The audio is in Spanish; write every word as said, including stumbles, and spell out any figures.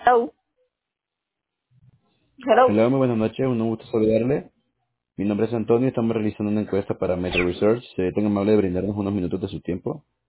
Hello. Hello. Hola, muy buenas noches, un gusto saludarle. Mi nombre es Antonio y estamos realizando una encuesta para Meta Research. ¿Se tenga amable de brindarnos unos minutos de su tiempo?